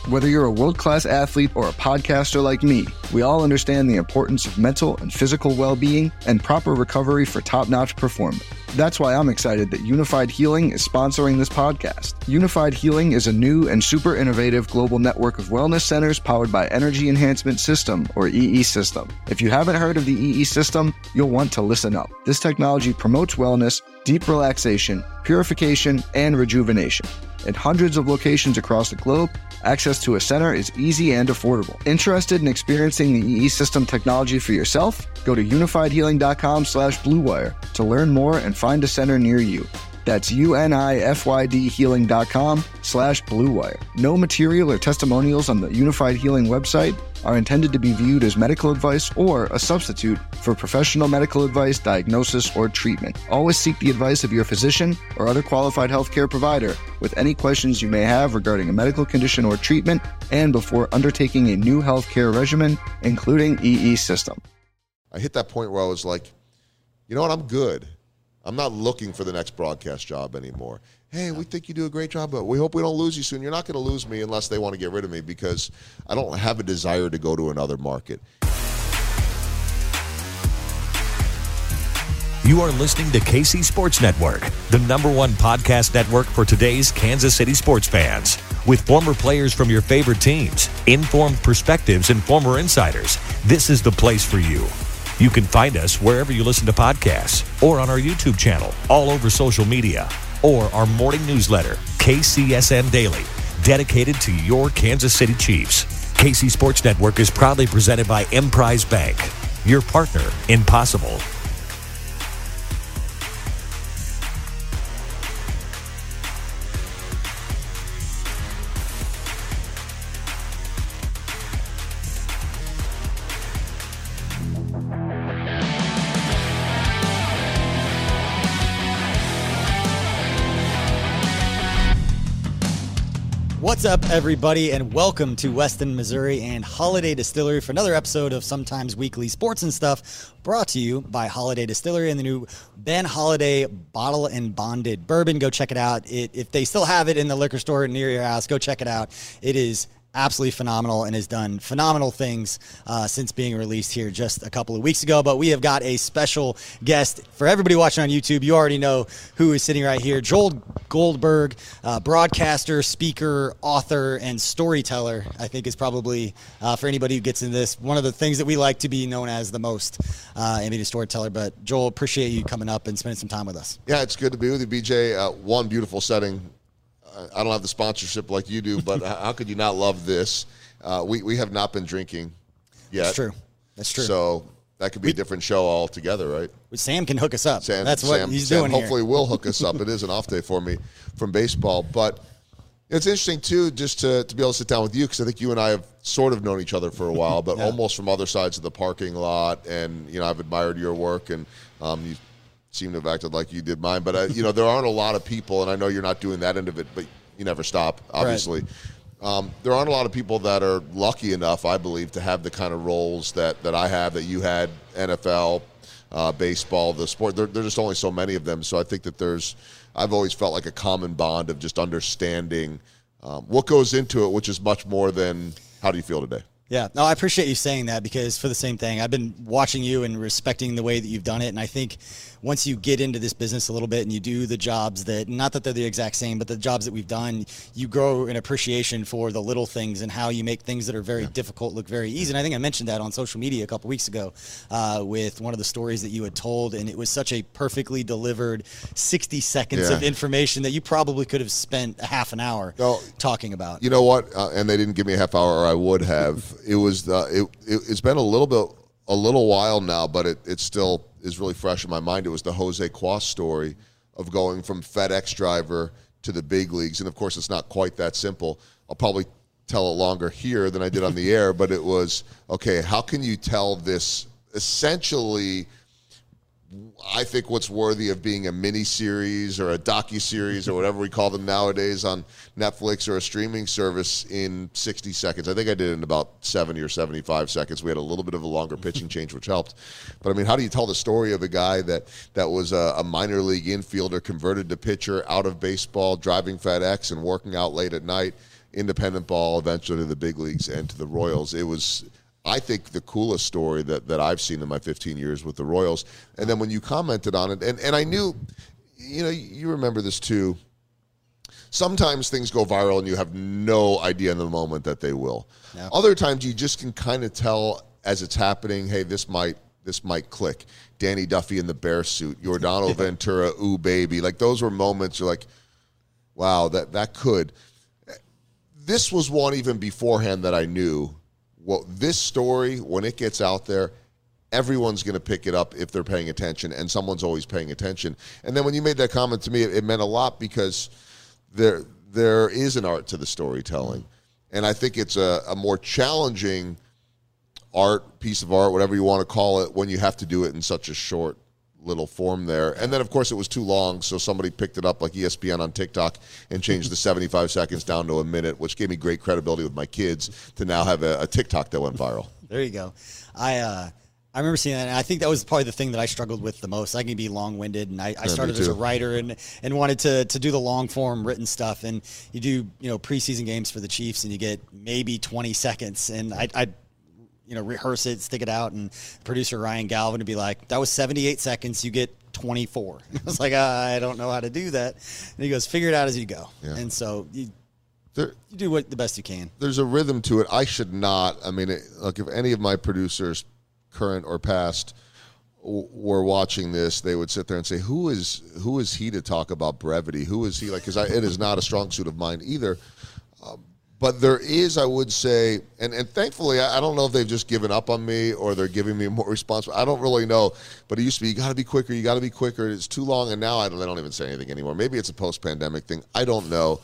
Whether you're a world-class athlete or a podcaster like me, we all understand the importance of mental and physical well-being and proper recovery for top-notch performance. That's why I'm excited that Unified Healing is sponsoring this podcast. Unified Healing is a new and super innovative global network of wellness centers powered by Energy Enhancement System, or EE System. If you haven't heard of the EE System, you'll want to listen up. This technology promotes wellness, deep relaxation, purification, and rejuvenation. In hundreds of locations across the globe, access to a center is easy and affordable. Interested in experiencing the EE System technology for yourself? Go to unifiedhealing.com/bluewire to learn more and find a center near you. That's unifydhealing.com/bluewire. No material or testimonials on the Unified Healing website are intended to be viewed as medical advice or a substitute for professional medical advice, diagnosis, or treatment. Always seek the advice of your physician or other qualified healthcare provider with any questions you may have regarding a medical condition or treatment and before undertaking a new healthcare regimen, including EE System. I hit that point where I was like, you know what, I'm good. I'm not looking for the next broadcast job anymore. Hey, we think you do a great job, but we hope we don't lose you soon. You're not going to lose me unless they want to get rid of me, because I don't have a desire to go to another market. You are listening to KC Sports Network, the #1 podcast network for today's Kansas City sports fans. With former players from your favorite teams, informed perspectives, and former insiders, this is the place for you. You can find us wherever you listen to podcasts or on our YouTube channel, all over social media, or our morning newsletter, KCSN Daily, dedicated to your Kansas City Chiefs. KC Sports Network is proudly presented by Emprise Bank, your partner in possible. What's up, everybody, and welcome to Weston, Missouri and Holiday Distillery for another episode of Sometimes Weekly Sports and Stuff, brought to you by Holiday Distillery and the new Ben Holiday Bottle and Bonded Bourbon. Go check it out. If they still have it in the liquor store near your house, go check it out. It is absolutely phenomenal and has done phenomenal things since being released here just a couple of weeks ago. But we have got a special guest for everybody watching on YouTube. You already know who is sitting right here. Joel Goldberg, broadcaster, speaker, author, and storyteller, I think is probably, for anybody who gets into this, one of the things that we like to be known as the most, maybe a storyteller. But Joel, appreciate you coming up and spending some time with us. Yeah, it's good to be with you, BJ. One beautiful setting. I don't have the sponsorship like you do, but how could you not love this? We have not been drinking yet. That's true. So that could be a different show altogether, right? Sam can hook us up. That's what he's doing here. Hopefully will hook us up. It is an off day for me from baseball. But it's interesting, too, just to be able to sit down with you, because I think you and I have sort of known each other for a while, but almost from other sides of the parking lot. And, you know, I've admired your work, and you seem to have acted like you did mine. But, you know, there aren't a lot of people, and I know you're not doing that end of it, but you never stop, obviously. Right. There aren't a lot of people that are lucky enough, I believe, to have the kind of roles that I have, that you had, NFL, baseball, the sport. There's just only so many of them. So I think that I've always felt like a common bond of just understanding what goes into it, which is much more than how do you feel today. Yeah, no, I appreciate you saying that, because for the same thing, I've been watching you and respecting the way that you've done it. And I think once you get into this business a little bit and you do the jobs that, not that they're the exact same, but the jobs that we've done, you grow an appreciation for the little things and how you make things that are very difficult look very easy. And I think I mentioned that on social media a couple weeks ago with one of the stories that you had told. And it was such a perfectly delivered 60 seconds of information that you probably could have spent a half an hour talking about. You know what? And they didn't give me a half hour, or I would have. It was it's been a little while now, but it still is really fresh in my mind. It was the Jose Cuas story of going from FedEx driver to the big leagues, and of course, it's not quite that simple. I'll probably tell it longer here than I did on the air, but it was okay. How can you tell this essentially? I think what's worthy of being a mini-series or a docu-series or whatever we call them nowadays on Netflix or a streaming service in 60 seconds. I think I did it in about 70 or 75 seconds. We had a little bit of a longer pitching change, which helped. But, I mean, how do you tell the story of a guy that was a minor league infielder, converted to pitcher, out of baseball, driving FedEx and working out late at night? independent ball, eventually to the big leagues and to the Royals. It was, I think, the coolest story that I've seen in my 15 years with the Royals. And then when you commented on it, and I knew, you remember this too, sometimes things go viral and you have no idea in the moment that they will. No. Other times you just can kind of tell as it's happening, hey, this might click. Danny Duffy in the bear suit, Yordano Ventura, ooh baby. Like those were moments you're like, wow, that could. This was one even beforehand that I knew, well, this story, when it gets out there, everyone's going to pick it up if they're paying attention, and someone's always paying attention. And then when you made that comment to me, it meant a lot because there is an art to the storytelling. And I think it's a more challenging piece of art, whatever you want to call it, when you have to do it in such a short little form there. And then, of course, it was too long, so somebody picked it up like ESPN on TikTok and changed the 75 seconds down to a minute, which gave me great credibility with my kids to now have a TikTok that went viral. There you go. I remember seeing that, and I think that was probably the thing that I struggled with the most. I can be long-winded, and I started as a writer and wanted to do the long-form written stuff. And you do preseason games for the Chiefs, and you get maybe 20 seconds, and I rehearse it, stick it out, and producer Ryan Galvin would be like, that was 78 seconds, you get 24. I was like, I don't know how to do that. And he goes, figure it out as you go. Yeah. And so you do the best you can. There's a rhythm to it. I should not. I mean, look, if any of my producers, current or past, were watching this, they would sit there and say, who is he to talk about brevity? Who is he? Like, because it is not a strong suit of mine either. But there is, I would say, and thankfully, I don't know if they've just given up on me or they're giving me more responsibility. I don't really know. But it used to be, you got to be quicker. It's too long. And now they don't even say anything anymore. Maybe it's a post-pandemic thing. I don't know.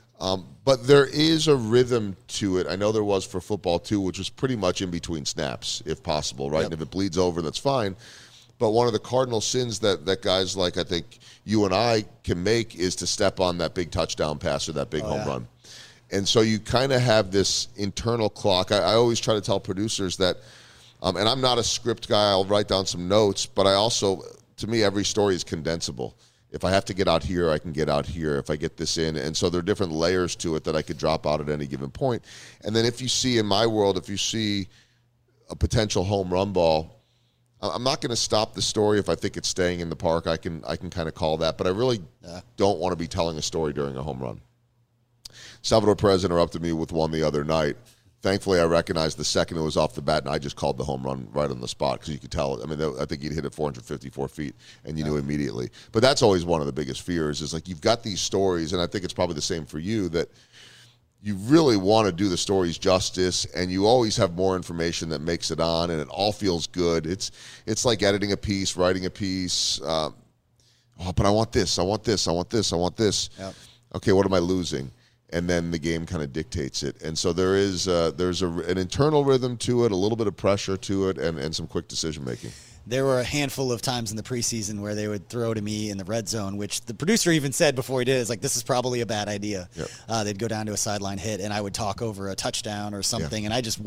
But there is a rhythm to it. I know there was for football, too, which was pretty much in between snaps, if possible, right? Yep. And if it bleeds over, that's fine. But one of the cardinal sins that guys like I think you and I can make is to step on that big touchdown pass or that big home run. And so you kind of have this internal clock. I always try to tell producers that, and I'm not a script guy. I'll write down some notes, but I also, to me, every story is condensable. If I have to get out here, I can get out here if I get this in. And so there are different layers to it that I could drop out at any given point. And then if you see, in my world, if you see a potential home run ball, I'm not going to stop the story if I think it's staying in the park. I can kind of call that. But I really don't want to be telling a story during a home run. Salvador Perez interrupted me with one the other night. Thankfully, I recognized the second it was off the bat, and I just called the home run right on the spot because you could tell. I mean, I think he'd hit it 454 feet, and you knew immediately. But that's always one of the biggest fears is, like, you've got these stories, and I think it's probably the same for you, that you really want to do the stories justice, and you always have more information that makes it on, and it all feels good. It's like editing a piece, writing a pice. But I want this, I want this, I want this, I want this. Yep. Okay, what am I losing? And then the game kind of dictates it. And so there's an internal rhythm to it, a little bit of pressure to it, and some quick decision-making. There were a handful of times in the preseason where they would throw to me in the red zone, which the producer even said before he did, is like, this is probably a bad idea. Yep. They'd go down to a sideline hit, and I would talk over a touchdown or something, and I just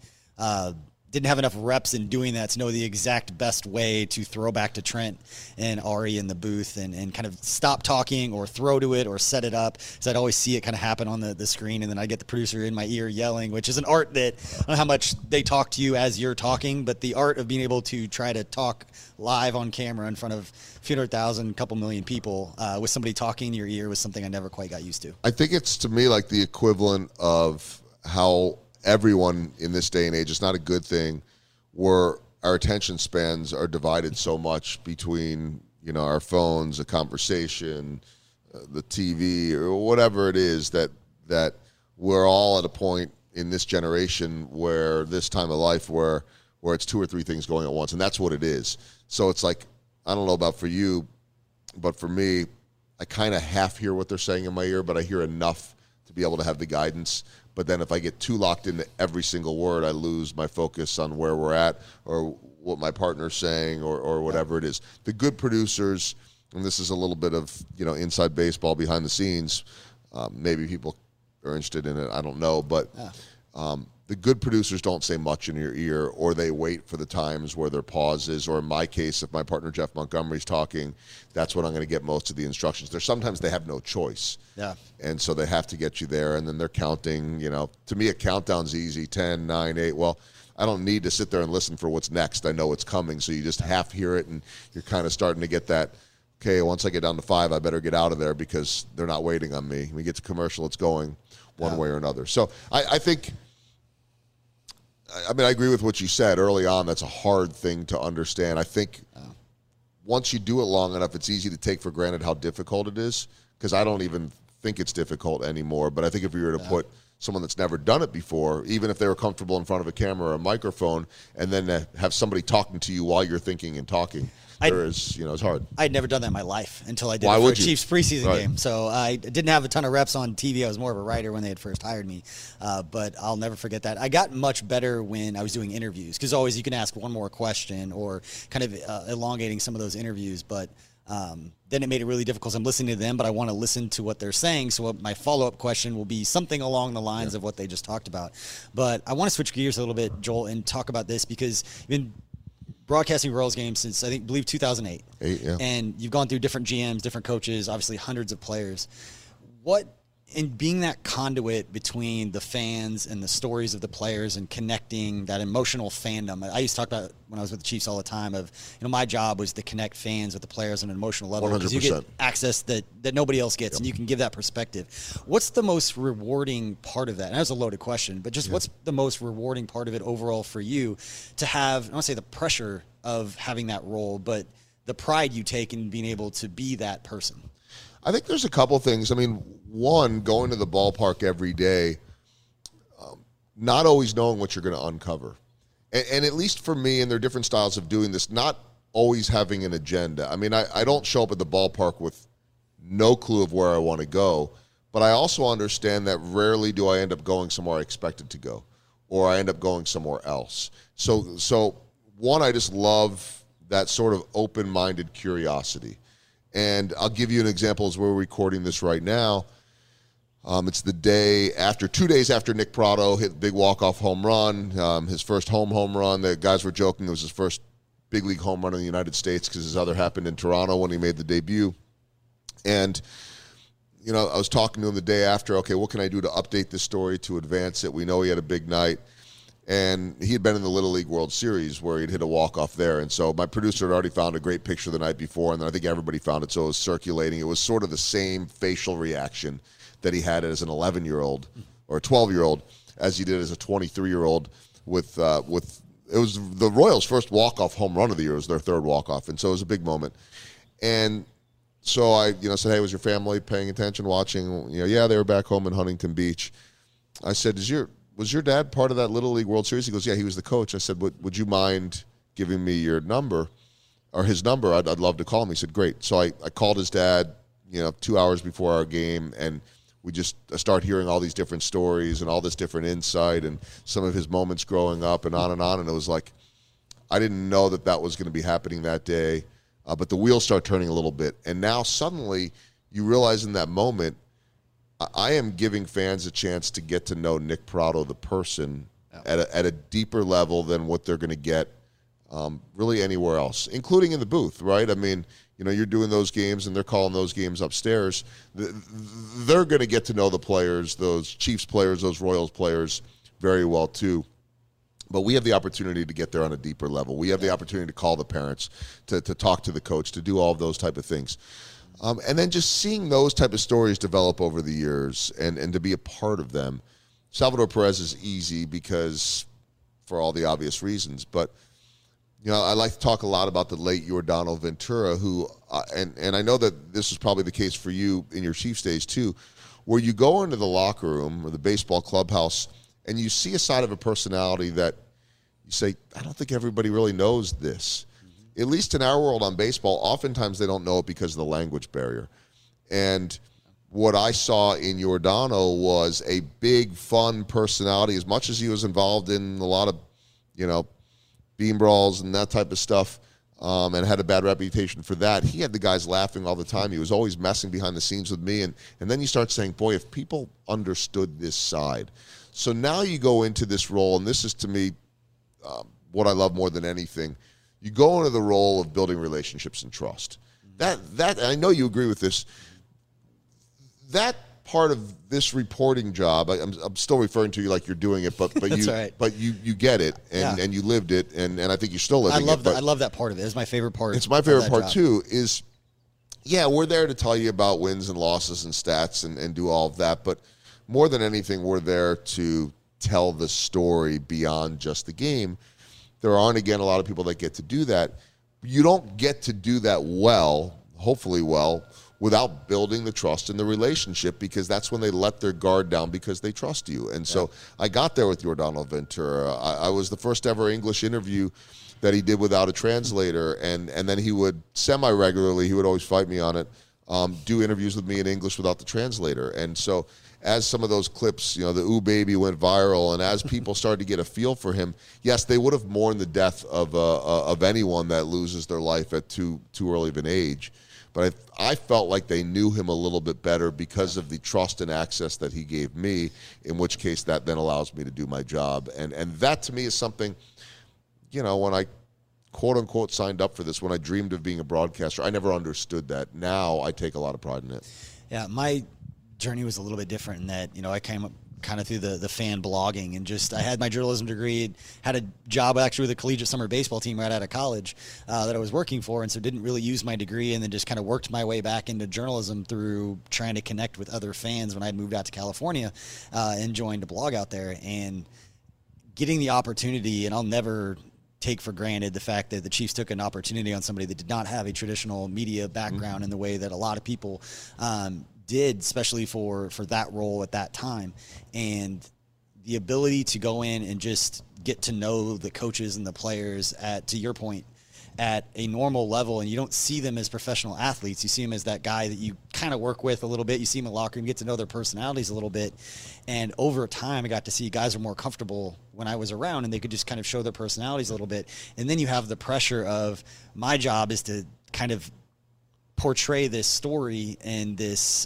didn't have enough reps in doing that to know the exact best way to throw back to Trent and Ari in the booth and kind of stop talking or throw to it or set it up. So I'd always see it kind of happen on the screen, and then I'd get the producer in my ear yelling, which is an art that I don't know how much they talk to you as you're talking, but the art of being able to try to talk live on camera in front of a few 100,000, couple million people with somebody talking in your ear was something I never quite got used to. I think it's, to me, like the equivalent of how everyone in this day and age, it's not a good thing, where our attention spans are divided so much between, our phones, a conversation, the TV, or whatever it is, that we're all at a point in this generation where this time of life where it's two or three things going at once, and that's what it is. So it's like, I don't know about for you, but for me, I kind of half hear what they're saying in my ear, but I hear enough to be able to have the guidance. But then if I get too locked into every single word, I lose my focus on where we're at or what my partner's saying or whatever it is. The good producers, and this is a little bit of, inside baseball behind the scenes, maybe people are interested in it, I don't know. But The good producers don't say much in your ear, or they wait for the times where there pauses, or in my case, if my partner Jeff Montgomery's talking, that's when I'm going to get most of the instructions. Sometimes they have no choice. Yeah. And so they have to get you there, and then they're counting. To me, a countdown's easy, 10, 9, 8. Well, I don't need to sit there and listen for what's next. I know what's coming, so you just half hear it, and you're kind of starting to get that, okay, once I get down to 5, I better get out of there because they're not waiting on me. When we get to commercial, it's going one way or another. So I think – I agree with what you said early on. That's a hard thing to understand. I think once you do it long enough, it's easy to take for granted how difficult it is, because I don't even think it's difficult anymore. But I think if you were to put someone that's never done it before, even if they were comfortable in front of a camera or a microphone, and then have somebody talking to you while you're thinking and talking, it's hard. I'd never done that in my life until I did it for a Chiefs preseason game. So I didn't have a ton of reps on TV. I was more of a writer when they had first hired me. But I'll never forget that. I got much better when I was doing interviews, because always you can ask one more question or kind of elongating some of those interviews. But then it made it really difficult. I'm listening to them, but I want to listen to what they're saying. So my follow-up question will be something along the lines of what they just talked about. But I want to switch gears a little bit, Joel, and talk about this, because you've been broadcasting Royals games since, I believe 2008. And you've gone through different GMs, different coaches, obviously hundreds of players. In being that conduit between the fans and the stories of the players and connecting that emotional fandom, I used to talk about when I was with the Chiefs all the time of, my job was to connect fans with the players on an emotional level. 100%. Because you get access that nobody else gets, and you can give that perspective. What's the most rewarding part of that? And that was a loaded question, but just what's the most rewarding part of it overall for you to have, I don't want to say the pressure of having that role, but the pride you take in being able to be that person? I think there's a couple things. One, going to the ballpark every day, not always knowing what you're going to uncover. And at least for me, and there are different styles of doing this, not always having an agenda. I don't show up at the ballpark with no clue of where I want to go, but I also understand that rarely do I end up going somewhere I expected to go, or I end up going somewhere else. So one, I just love that sort of open-minded curiosity. And I'll give you an example as we're recording this right now. It's the day after, 2 days after Nick Pratto hit the big walk-off home run, his first home run. The guys were joking it was his first big league home run in the United States, because his other happened in Toronto when he made the debut. And, I was talking to him the day after, okay, what can I do to update this story, to advance it? We know he had a big night. And he had been in the Little League World Series where he'd hit a walk-off there. And so my producer had already found a great picture the night before, and then I think everybody found it, so it was circulating. It was sort of the same facial reaction that he had as an 11-year-old or a 12-year-old as he did as a 23-year-old with it was the Royals' first walk-off home run of the year. It was their third walk-off, and so it was a big moment. And so I said, hey, was your family paying attention, watching? Yeah, they were back home in Huntington Beach. I said, was your dad part of that Little League World Series? He goes, yeah, he was the coach. I said, would you mind giving me your number, or his number? I'd love to call him. He said, great. So I called his dad, 2 hours before our game, and we just start hearing all these different stories and all this different insight and some of his moments growing up and on. And it was like, I didn't know that was going to be happening that day, but the wheels start turning a little bit. And now suddenly you realize in that moment, I am giving fans a chance to get to know Nick Pratto, the person, at a deeper level than what they're going to get really anywhere else, including in the booth, right? You're doing those games and they're calling those games upstairs. They're going to get to know the players, those Chiefs players, those Royals players very well too. But we have the opportunity to get there on a deeper level. We have the opportunity to call the parents, to talk to the coach, to do all of those type of things. And then just seeing those type of stories develop over the years and to be a part of them. Salvador Perez is easy because for all the obvious reasons. But, I like to talk a lot about the late Yordano Ventura, who, and I know that this is probably the case for you in your Chiefs days too, where you go into the locker room or the baseball clubhouse and you see a side of a personality that you say, I don't think everybody really knows this. At least in our world on baseball, oftentimes they don't know it because of the language barrier. And what I saw in Yordano was a big, fun personality. As much as he was involved in a lot of, beam brawls and that type of stuff, and had a bad reputation for that, he had the guys laughing all the time. He was always messing behind the scenes with me. And then you start saying, boy, if people understood this side. So now you go into this role, and this is to me what I love more than anything. You go into the role of building relationships and trust. That I know you agree with this. That part of this reporting job, I'm still referring to you like you're doing it, but you right. but you get it and you lived it, and I think you're still living it. I love that part of it. It's my favorite part. It's my favorite part too. Is we're there to tell you about wins and losses and stats and do all of that, but more than anything, we're there to tell the story beyond just the game. There aren't, again, a lot of people that get to do that. You don't get to do that well, hopefully well, without building the trust in the relationship, because that's when they let their guard down because they trust you. And so I got there with Yordano Ventura. I was the first ever English interview that he did without a translator, and then he would semi-regularly, he would always fight me on it, do interviews with me in English without the translator. And so as some of those clips, the Ooh Baby went viral, and as people started to get a feel for him, yes, they would have mourned the death of anyone that loses their life at too early of an age. But I felt like they knew him a little bit better because of the trust and access that he gave me, in which case that then allows me to do my job. And that to me is something, when I quote-unquote signed up for this, when I dreamed of being a broadcaster, I never understood that. Now I take a lot of pride in it. Yeah, my journey was a little bit different in that, I came up kind of through the fan blogging, and just I had my journalism degree, had a job actually with a collegiate summer baseball team right out of college that I was working for, and so didn't really use my degree, and then just kind of worked my way back into journalism through trying to connect with other fans when I had moved out to California and joined a blog out there, and getting the opportunity, and I'll never take for granted the fact that the Chiefs took an opportunity on somebody that did not have a traditional media background in the way that a lot of people did, especially for that role at that time. And the ability to go in and just get to know the coaches and the players to your point, at a normal level, and you don't see them as professional athletes. You see them as that guy that you kind of work with a little bit. You see them in the locker room, you get to know their personalities a little bit. And over time, I got to see guys are more comfortable when I was around, and they could just kind of show their personalities a little bit. And then you have the pressure of my job is to kind of portray this story and this,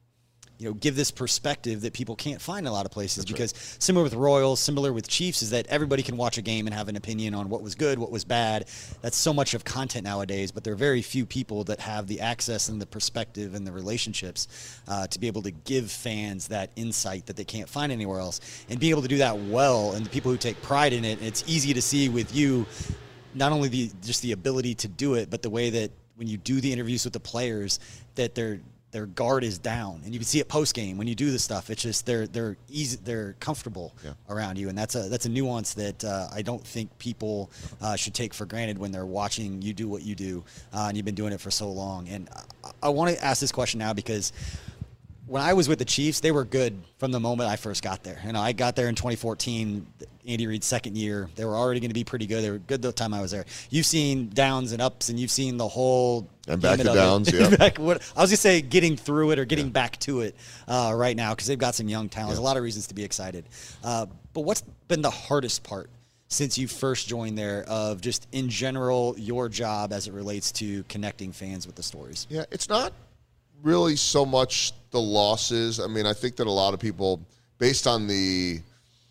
give this perspective that people can't find in a lot of places. That's because right. Similar with Royals, similar with Chiefs, is that everybody can watch a game and have an opinion on what was good, what was bad. That's so much of content nowadays, but there are very few people that have the access and the perspective and the relationships to be able to give fans that insight that they can't find anywhere else. And being able to do that well, and the people who take pride in it, it's easy to see with you, not only just the ability to do it, but the way that when you do the interviews with the players, that their guard is down, and you can see it post game when you do this stuff. It's just they're easy, they're comfortable around you, and that's a nuance that I don't think people should take for granted when they're watching you do what you do, and you've been doing it for so long. And I want to ask this question now because when I was with the Chiefs, they were good from the moment I first got there. I got there in 2014, Andy Reid's second year. They were already going to be pretty good. They were good the time I was there. You've seen downs and ups, and you've seen the whole and back to downs. Yeah, I was going to say getting through it or getting back to it right now because they've got some young talent. There's a lot of reasons to be excited. But what's been the hardest part since you first joined there of just in general your job as it relates to connecting fans with the stories? Yeah, it's not really so much the losses. I mean, I think that a lot of people, based on the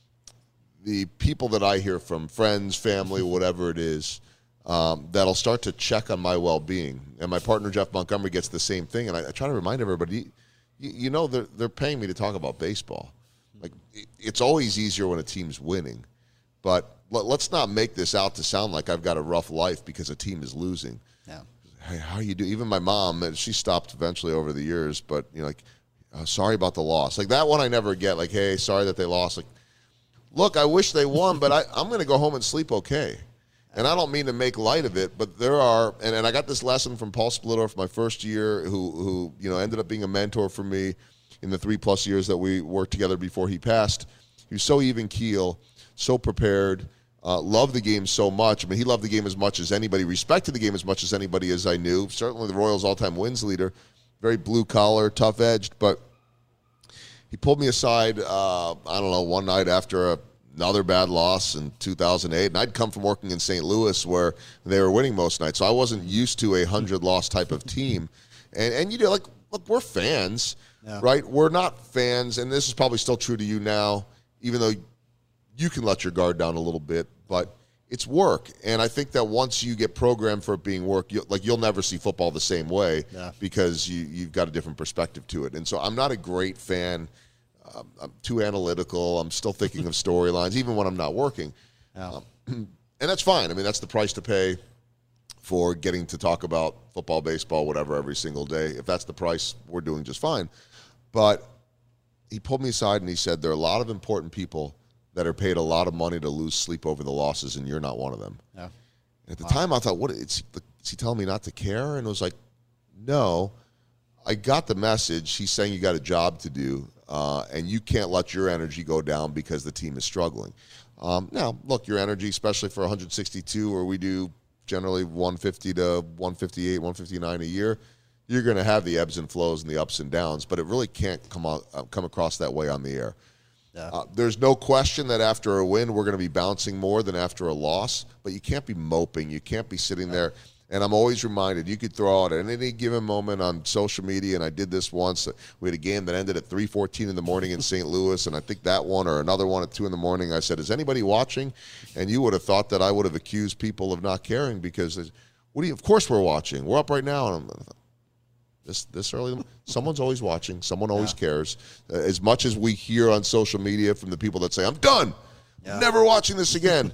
people that I hear from, friends, family, whatever it is, that'll start to check on my well-being. And my partner, Jeff Montgomery, gets the same thing. And I try to remind everybody, they're paying me to talk about baseball. Like, it's always easier when a team's winning. But let's not make this out to sound like I've got a rough life because a team is losing. Yeah. Hey, how you do? Even my mom, and she stopped eventually over the years, but sorry about the loss. Like that one I never get. Like, hey, sorry that they lost. Like, look, I wish they won, but I'm going to go home and sleep okay. And I don't mean to make light of it, but there are, and I got this lesson from Paul Splittorff my first year, who ended up being a mentor for me in the 3+ years that we worked together before he passed. He was so even keel, so prepared. Loved the game so much. I mean, he loved the game as much as anybody, respected the game as much as anybody as I knew. Certainly the Royals' all-time wins leader, very blue-collar, tough-edged. But he pulled me aside, one night after another bad loss in 2008. And I'd come from working in St. Louis where they were winning most nights. So I wasn't used to a 100-loss type of team. And look, we're fans, right? We're not fans, and this is probably still true to you now, even though you can let your guard down a little bit, but it's work. And I think that once you get programmed for it being work, you'll never see football the same way because you've got a different perspective to it. And so I'm not a great fan. I'm too analytical. I'm still thinking of storylines, even when I'm not working. And that's fine. I mean, that's the price to pay for getting to talk about football, baseball, whatever, every single day. If that's the price, we're doing just fine. But he pulled me aside and he said, there are a lot of important people that are paid a lot of money to lose sleep over the losses, and you're not one of them. Yeah. And at the time, I thought, is he telling me not to care? And it was like, no. I got the message. He's saying you got a job to do, and you can't let your energy go down because the team is struggling. Now, look, your energy, especially for 162, where we do generally 150 to 158, 159 a year, you're going to have the ebbs and flows and the ups and downs, but it really can't come across that way on the air. Yeah. There's no question that after a win, we're going to be bouncing more than after a loss, but you can't be moping. You can't be sitting there. And I'm always reminded, you could throw out at any given moment on social media, and I did this once. We had a game that ended at 3:14 in the morning in St. Louis, and I think that one or another one at 2 in the morning, I said, is anybody watching? And you would have thought that I would have accused people of not caring because, of course we're watching. We're up right now. And this early, someone's always watching. Someone always cares. As much as we hear on social media from the people that say, I'm done. Never watching this again.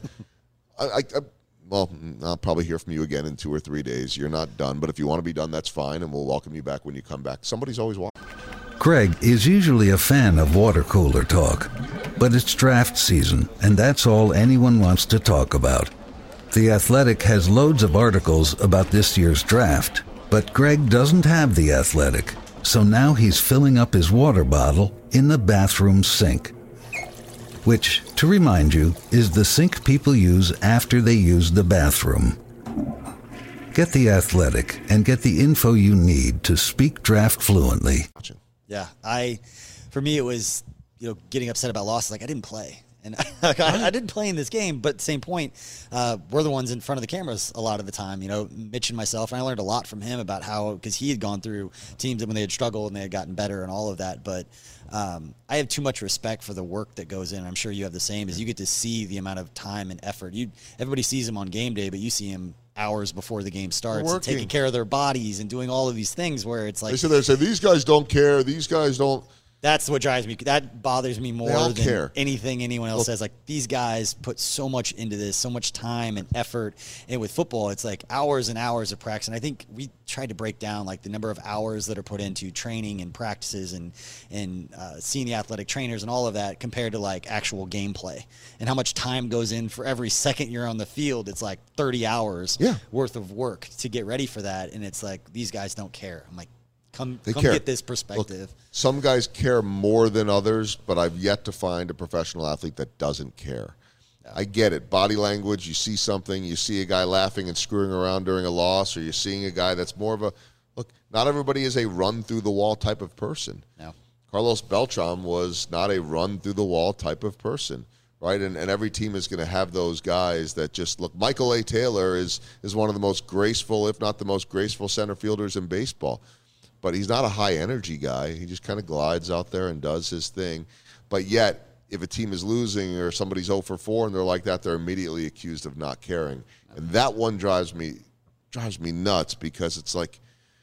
Well, I'll probably hear from you again in 2 or 3 days. You're not done, but if you want to be done, that's fine, and we'll welcome you back when you come back. Somebody's always watching. Craig is usually a fan of water cooler talk, but it's draft season, and that's all anyone wants to talk about. The Athletic has loads of articles about this year's draft, but Greg doesn't have The Athletic, so now he's filling up his water bottle in the bathroom sink. Which, to remind you, is the sink people use after they use the bathroom. Get The Athletic and get the info you need to speak draft fluently. Yeah, for me, it was, getting upset about losses. Like, I didn't play. And I didn't play in this game, but at the same point, we're the ones in front of the cameras a lot of the time. Mitch and myself, and I learned a lot from him about because he had gone through teams that when they had struggled and they had gotten better and all of that. But I have too much respect for the work that goes in. I'm sure you have the same, as you get to see the amount of time and effort. Everybody sees him on game day, but you see him hours before the game starts, and taking care of their bodies and doing all of these things where it's like they say these guys don't care, these guys don't. That's what drives me. That bothers me more than anything anyone else says. Like, these guys put so much into this, so much time and effort. And with football, it's like hours and hours of practice. And I think we tried to break down like the number of hours that are put into training and practices and seeing the athletic trainers and all of that compared to like actual gameplay and how much time goes in for every second you're on the field. It's like 30 hours worth of work to get ready for that. And it's like, these guys don't care. I'm like, Come get this perspective. Look, some guys care more than others, but I've yet to find a professional athlete that doesn't care. Yeah. I get it. Body language, you see something, you see a guy laughing and screwing around during a loss, or you're seeing a guy that's more of a, look, not everybody is a run-through-the-wall type of person. No. Carlos Beltran was not a run-through-the-wall type of person, right? And every team is going to have those guys that just look. Michael A. Taylor is one of the most graceful, if not the most graceful center fielders in baseball. But he's not a high-energy guy. He just kind of glides out there and does his thing. But yet, if a team is losing or somebody's 0 for 4 and they're like that, they're immediately accused of not caring. And that one drives me nuts because it's like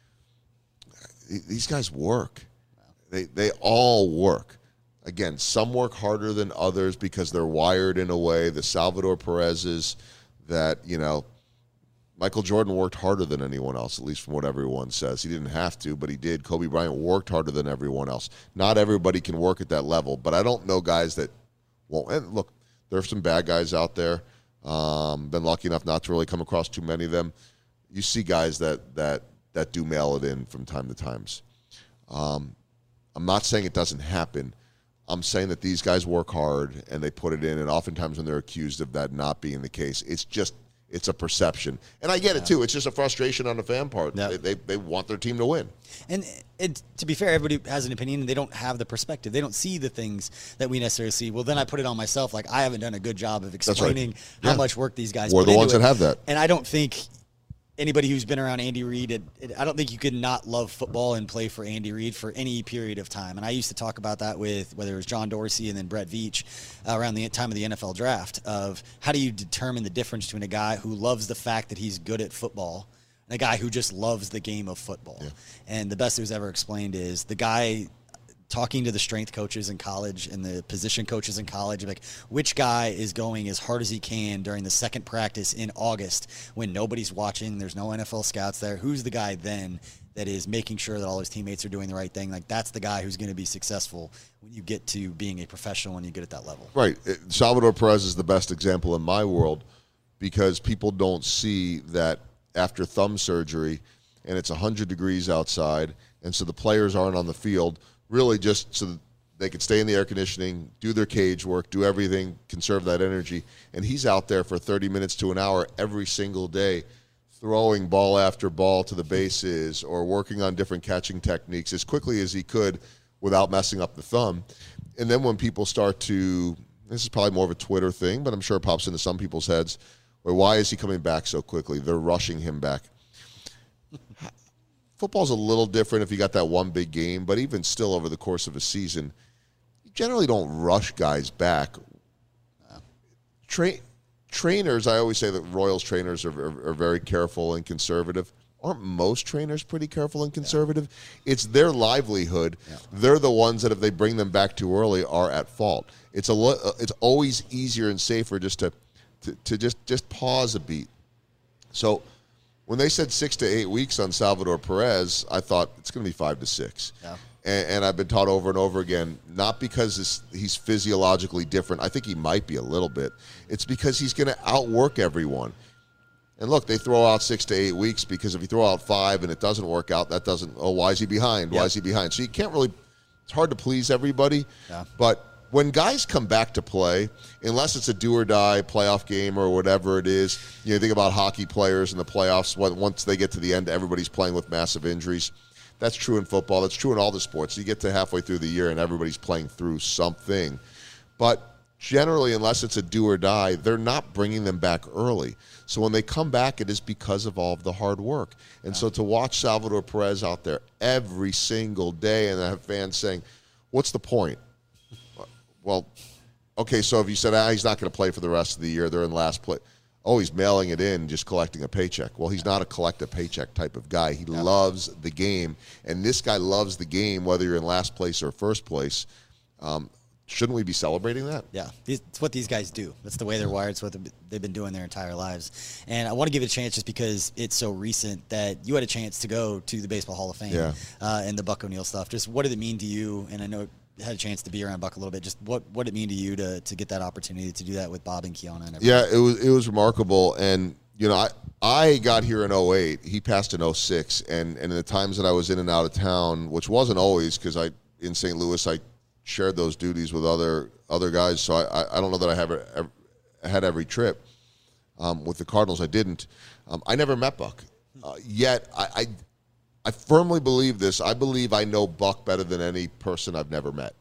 these guys work. They all work. Again, some work harder than others because they're wired in a way. The Salvador Perez's that, Michael Jordan worked harder than anyone else, at least from what everyone says. He didn't have to, but he did. Kobe Bryant worked harder than everyone else. Not everybody can work at that level, but I don't know guys that won't. And look, there are some bad guys out there. Been lucky enough not to really come across too many of them. You see guys that do mail it in from time to times. I'm not saying it doesn't happen. I'm saying that these guys work hard and they put it in, and oftentimes when they're accused of that not being the case, it's a perception. And I get it, too. It's just a frustration on the fan part. Yeah. They want their team to win. And to be fair, everybody has an opinion, and they don't have the perspective. They don't see the things that we necessarily see. Well, then I put it on myself. Like, I haven't done a good job of explaining how much work these guys put into it. We're the ones that have that. And I don't think anybody who's been around Andy Reid, I don't think you could not love football and play for Andy Reid for any period of time. And I used to talk about that with whether it was John Dorsey and then Brett Veach around the time of the NFL draft of how do you determine the difference between a guy who loves the fact that he's good at football and a guy who just loves the game of football. Yeah. And the best it was ever explained is the guy talking to the strength coaches in college and the position coaches in college, like which guy is going as hard as he can during the second practice in August when nobody's watching, there's no NFL scouts there. Who's the guy then that is making sure that all his teammates are doing the right thing? Like that's the guy who's going to be successful when you get to being a professional and you get at that level. Right. Salvador Perez is the best example in my world because people don't see that after thumb surgery and it's 100 degrees outside and so the players aren't on the field really just so that they could stay in the air conditioning, do their cage work, do everything, conserve that energy. And he's out there for 30 minutes to an hour every single day throwing ball after ball to the bases or working on different catching techniques as quickly as he could without messing up the thumb. And then when people start to, this is probably more of a Twitter thing, but I'm sure it pops into some people's heads, or why is he coming back so quickly? They're rushing him back. Football's a little different if you got that one big game, but even still over the course of a season, you generally don't rush guys back. Trainers, I always say that Royals trainers are very careful and conservative. Aren't most trainers pretty careful and conservative? Yeah. It's their livelihood. Yeah. They're the ones that if they bring them back too early are at fault. It's always easier and safer just to just pause a beat. So when they said 6 to 8 weeks on Salvador Perez, I thought it's going to be 5 to 6. Yeah. And I've been taught over and over again, not because he's physiologically different. I think he might be a little bit. It's because he's going to outwork everyone. And look, they throw out 6 to 8 weeks because if you throw out 5 and it doesn't work out, that doesn't, why is he behind? Why is he behind? So you can't really, it's hard to please everybody. Yeah. But when guys come back to play, unless it's a do-or-die playoff game or whatever it is, you think about hockey players in the playoffs, once they get to the end, everybody's playing with massive injuries. That's true in football. That's true in all the sports. You get to halfway through the year and everybody's playing through something. But generally, unless it's a do-or-die, they're not bringing them back early. So when they come back, it is because of all of the hard work. And so to watch Salvador Perez out there every single day and have fans saying, what's the point? Well, okay, so if you said, he's not going to play for the rest of the year, they're in last place. Oh, he's mailing it in, just collecting a paycheck. Well, he's not a collect a paycheck type of guy. He loves the game, and this guy loves the game, whether you're in last place or first place. Shouldn't we be celebrating that? Yeah, it's what these guys do. That's the way they're wired. It's what they've been doing their entire lives. And I want to give it a chance just because it's so recent that you had a chance to go to the Baseball Hall of Fame and the Buck O'Neil stuff. Just what did it mean to you? And I know had a chance to be around Buck a little bit. Just what did it mean to you to get that opportunity to do that with Bob and Kiana and everything? Yeah, it was remarkable. And I got here in 2008. He passed in 2006. And in the times that I was in and out of town, which wasn't always because in St. Louis I shared those duties with other guys. So I don't know that I had every trip. With the Cardinals, I didn't. I never met Buck. Yet I firmly believe this. I believe I know Buck better than any person I've never met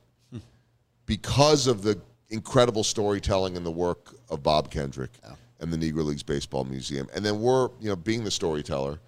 because of the incredible storytelling and the work of Bob Kendrick and the Negro Leagues Baseball Museum. And then we're, being the storyteller.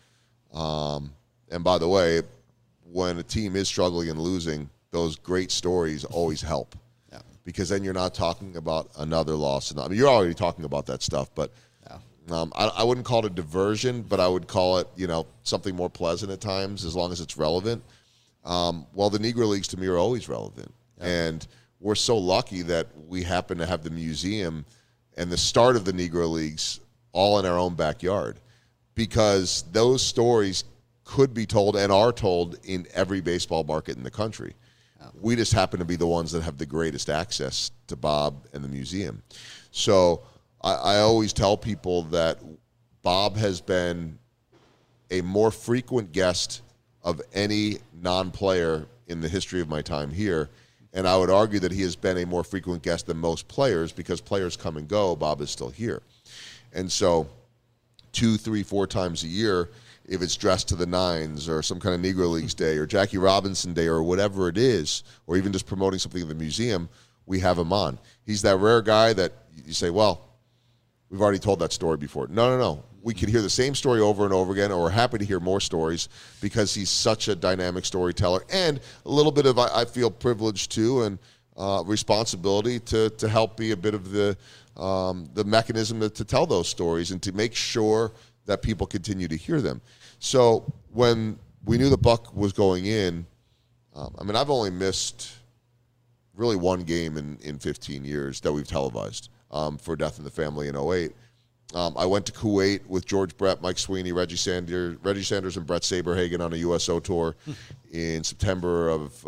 And by the way, when a team is struggling and losing, those great stories always help because then you're not talking about another loss. I mean, you're already talking about that stuff, but I wouldn't call it a diversion, but I would call it, something more pleasant at times as long as it's relevant. Well, the Negro Leagues to me are always relevant. Yeah. And we're so lucky that we happen to have the museum and the start of the Negro Leagues all in our own backyard because those stories could be told and are told in every baseball market in the country. Yeah. We just happen to be the ones that have the greatest access to Bob and the museum. So I always tell people that Bob has been a more frequent guest of any non-player in the history of my time here, and I would argue that he has been a more frequent guest than most players because players come and go, Bob is still here. And so 2, 3, 4 times a year, if it's Dressed to the Nines or some kind of Negro Leagues Day or Jackie Robinson Day or whatever it is, or even just promoting something in the museum, we have him on. He's that rare guy that you say, well, we've already told that story before. No. We could hear the same story over and over again, or we're happy to hear more stories because he's such a dynamic storyteller, and a little bit of, I feel, privilege too, and responsibility to help be a bit of the mechanism to tell those stories and to make sure that people continue to hear them. So when we knew the Buck was going in, I've only missed really one game in 15 years that we've televised for Death in the Family in 2008. I went to Kuwait with George Brett, Mike Sweeney, Reggie Sanders, and Brett Saberhagen on a USO tour in September of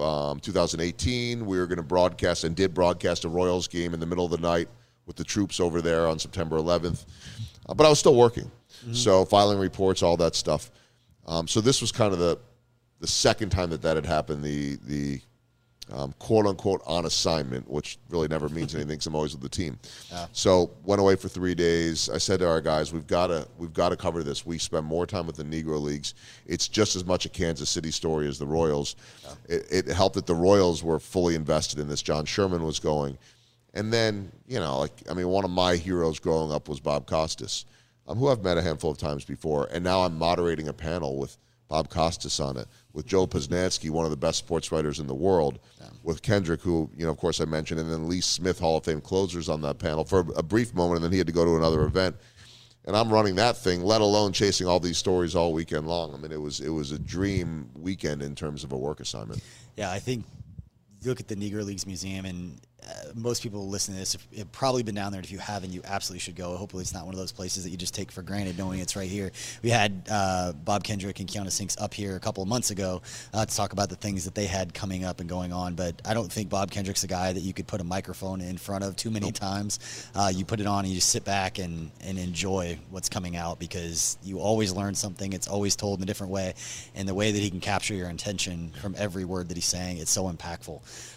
2018. We were going to broadcast and did broadcast a Royals game in the middle of the night with the troops over there on September 11th. But I was still working, so filing reports, all that stuff. So this was kind of the second time that had happened, the quote-unquote on assignment, which really never means anything because I'm always with the team. Yeah. So went away for 3 days. I said to our guys, we've got to cover this. We spend more time with the Negro Leagues. It's just as much a Kansas City story as the Royals. Yeah. It helped that the Royals were fully invested in this. John Sherman was going. And then, one of my heroes growing up was Bob Costas, who I've met a handful of times before. And now I'm moderating a panel with Bob Costas on it, with Joe Posnanski, one of the best sports writers in the world, with Kendrick, who, of course, I mentioned, and then Lee Smith, Hall of Fame closers on that panel for a brief moment, and then he had to go to another event. And I'm running that thing, let alone chasing all these stories all weekend long. It was a dream weekend in terms of a work assignment. Yeah, I think you look at the Negro Leagues Museum, and most people listening to this have probably been down there. And if you haven't, you absolutely should go. Hopefully it's not one of those places that you just take for granted knowing it's right here. We had Bob Kendrick and Kiana Sinks up here a couple of months ago to talk about the things that they had coming up and going on. But I don't think Bob Kendrick's a guy that you could put a microphone in front of too many times. You put it on and you just sit back and enjoy what's coming out, because you always learn something. It's always told in a different way. And the way that he can capture your attention from every word that he's saying, it's so impactful.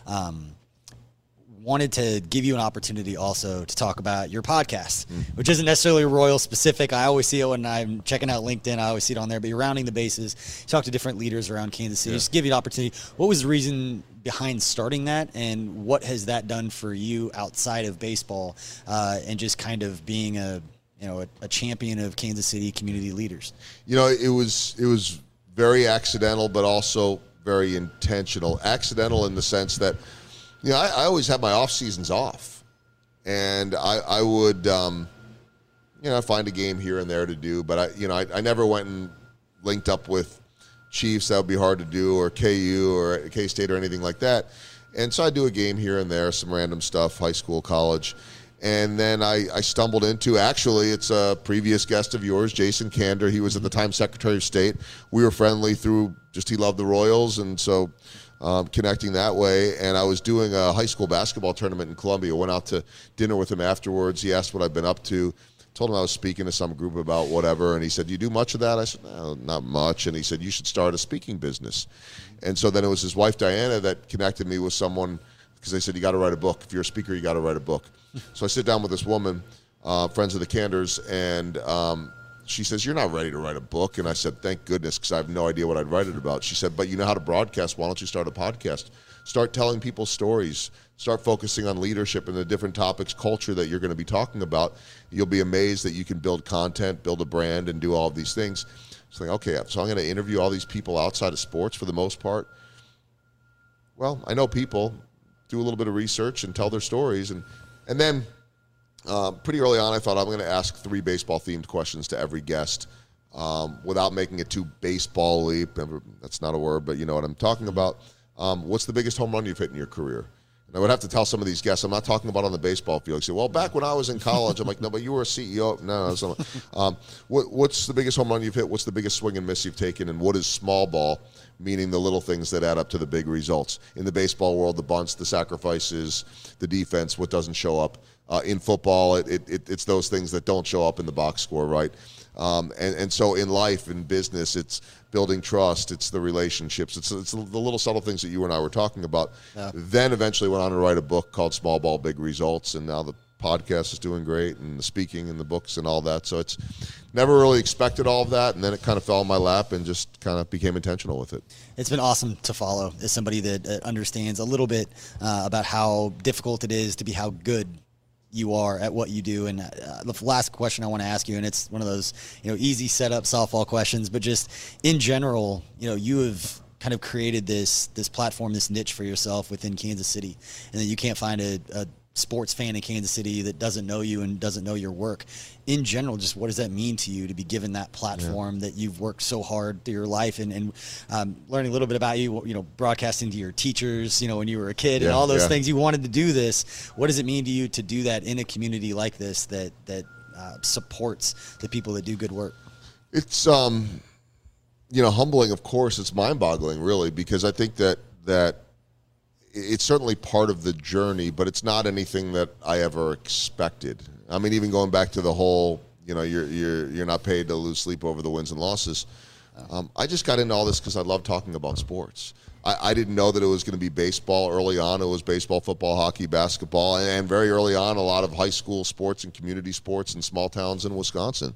Wanted to give you an opportunity also to talk about your podcast, which isn't necessarily Royal specific. I always see it when I'm checking out LinkedIn. I always see it on there, but you're rounding the bases. You talk to different leaders around Kansas City. Just give you an opportunity. What was the reason behind starting that, and what has that done for you outside of baseball, and just kind of being a champion of Kansas City community leaders? It was very accidental, but also very intentional. Accidental in the sense that, I always had my off seasons off, and I would, find a game here and there to do, but I never went and linked up with Chiefs. That would be hard to do, or KU or K-State or anything like that. And so I do a game here and there, some random stuff, high school, college. And then I stumbled into, actually, it's a previous guest of yours, Jason Kander. He was at the time Secretary of State. We were friendly through just he loved the Royals, and so connecting that way. And I was doing a high school basketball tournament in Columbia. Went out to dinner with him afterwards. He asked what I've been up to. Told him I was speaking to some group about whatever, and he said, "Do you do much of that?" I said, "No, not much." And he said, "You should start a speaking business." And so then it was his wife, Diana, that connected me with someone, because they said, "You got to write a book. If you're a speaker, you got to write a book." So I sit down with this woman, friends of the Kanders, and she says, "You're not ready to write a book." And I said, "Thank goodness, because I have no idea what I'd write it about." She said, "But you know how to broadcast. Why don't you start a podcast? Start telling people stories. Start focusing on leadership and the different topics, culture that you're going to be talking about. You'll be amazed that you can build content, build a brand, and do all of these things." So I'm like, okay, so I'm going to interview all these people outside of sports for the most part. Well, I know people, do a little bit of research and tell their stories. And then pretty early on, I thought I'm going to ask 3 baseball-themed questions to every guest without making it too baseball-y. That's not a word, but you know what I'm talking about. What's the biggest home run you've hit in your career? And I would have to tell some of these guests, I'm not talking about on the baseball field. They say, well, back when I was in college. I'm like, no, but you were a CEO. No. What's the biggest home run you've hit? What's the biggest swing and miss you've taken? And what is small ball, meaning the little things that add up to the big results? In the baseball world, the bunts, the sacrifices, the defense, what doesn't show up. In football, it's those things that don't show up in the box score, right? And so in life, in business, it's building trust, it's the relationships, it's the little subtle things that you and I were talking about. Yeah. Then eventually went on to write a book called Small Ball, Big Results, and now the podcast is doing great, and the speaking and the books and all that. So it's never really expected all of that, and then it kind of fell in my lap and just kind of became intentional with it. It's been awesome to follow as somebody that understands a little bit about how difficult it is to be how good you are at what you do. And the last question I want to ask you, and it's one of those, easy setup softball questions, but just in general, you have kind of created this platform, this niche for yourself within Kansas City, and that you can't find a sports fan in Kansas City that doesn't know you and doesn't know your work. In general, just what does that mean to you to be given that platform that you've worked so hard through your life, and learning a little bit about you, broadcasting to your teachers, when you were a kid and all those things, you wanted to do this. What does it mean to you to do that in a community like this that supports the people that do good work? It's, humbling, of course. It's mind-boggling, really, because I think that it's certainly part of the journey, but it's not anything that I ever expected. I mean, even going back to the whole, you're not paid to lose sleep over the wins and losses. I just got into all this because I love talking about sports. I didn't know that it was going to be baseball early on. It was baseball, football, hockey, basketball, and very early on, a lot of high school sports and community sports in small towns in Wisconsin.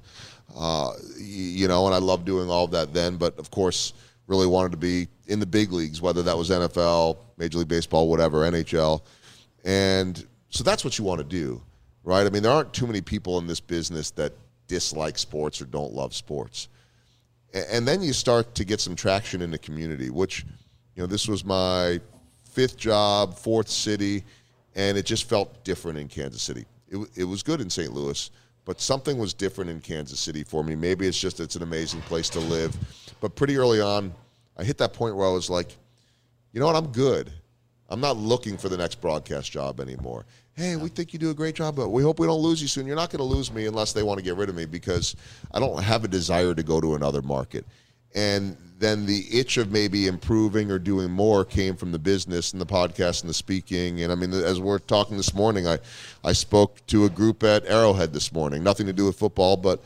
And I loved doing all of that then, but of course, really wanted to be in the big leagues, whether that was NFL, Major League Baseball, whatever, NHL. And so that's what you want to do, right? I mean, there aren't too many people in this business that dislike sports or don't love sports. And then you start to get some traction in the community, which, this was my 5th job, 4th city, and it just felt different in Kansas City. It was good in St. Louis, but something was different in Kansas City for me. Maybe it's just it's an amazing place to live. But pretty early on, I hit that point where I was like, you know what, I'm good. I'm not looking for the next broadcast job anymore. Hey, we think you do a great job, but we hope we don't lose you soon. You're not going to lose me unless they want to get rid of me, because I don't have a desire to go to another market. And then the itch of maybe improving or doing more came from the business and the podcast and the speaking. And I mean, as we're talking this morning, I spoke to a group at Arrowhead this morning, nothing to do with football, but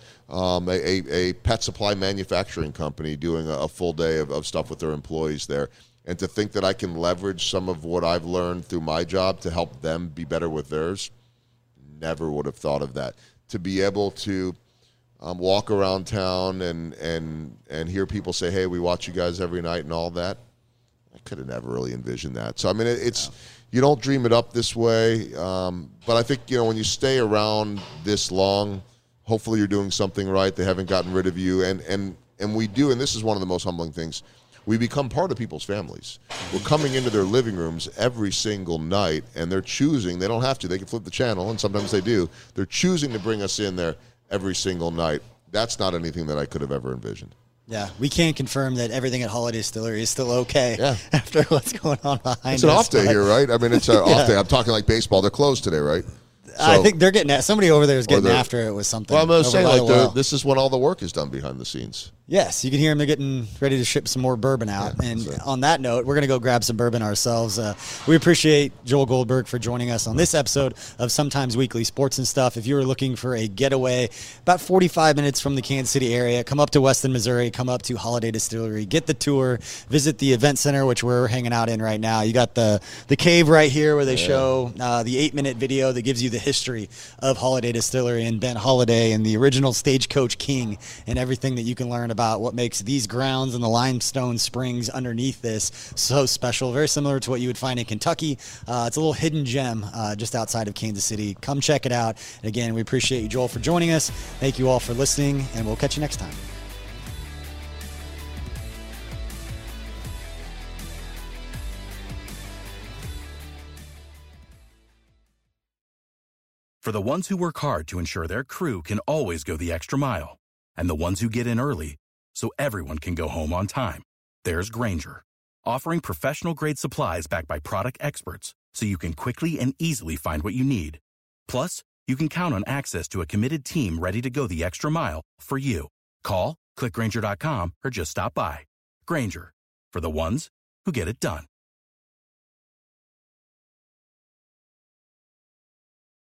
a pet supply manufacturing company doing a full day of stuff with their employees there. And to think that I can leverage some of what I've learned through my job to help them be better with theirs, never would have thought of that. To be able to walk around town and hear people say, hey, we watch you guys every night and all that, I could have never really envisioned that. So, I mean, you don't dream it up this way. But I think, when you stay around this long, hopefully you're doing something right. They haven't gotten rid of you. And we do, and this is one of the most humbling things, we become part of people's families. We're coming into their living rooms every single night, and they're choosing, they don't have to, they can flip the channel, and sometimes they do. They're choosing to bring us in there every single night. That's not anything that I could have ever envisioned. Yeah, we can confirm that everything at Holiday Distillery is still okay after what's going on behind us. It's an off day here, right? I mean, it's an off day. I'm talking like baseball. They're closed today, right? So, I think they're getting somebody over there is getting after it with something. Well, I'm going to say, this is when all the work is done behind the scenes. Yes, you can hear them. They're getting ready to ship some more bourbon out. Yeah, and on that note, we're going to go grab some bourbon ourselves. We appreciate Joel Goldberg for joining us on this episode of Sometimes Weekly Sports and Stuff. If you were looking for a getaway, about 45 minutes from the Kansas City area, come up to Weston, Missouri, come up to Holiday Distillery, get the tour, visit the event center, which we're hanging out in right now. You got the cave right here where they show the 8-minute video that gives you the history of Holiday Distillery and Ben Holiday and the original Stagecoach King and everything that you can learn about what makes these grounds and the limestone springs underneath this so special. Very similar to what you would find in Kentucky. It's a little hidden gem just outside of Kansas City. Come check it out. And again, we appreciate you, Joel, for joining us. Thank you all for listening, and we'll catch you next time. For the ones who work hard to ensure their crew can always go the extra mile, and the ones who get in early so everyone can go home on time, there's Grainger, offering professional-grade supplies backed by product experts so you can quickly and easily find what you need. Plus, you can count on access to a committed team ready to go the extra mile for you. Call, click Grainger.com, or just stop by. Grainger, for the ones who get it done.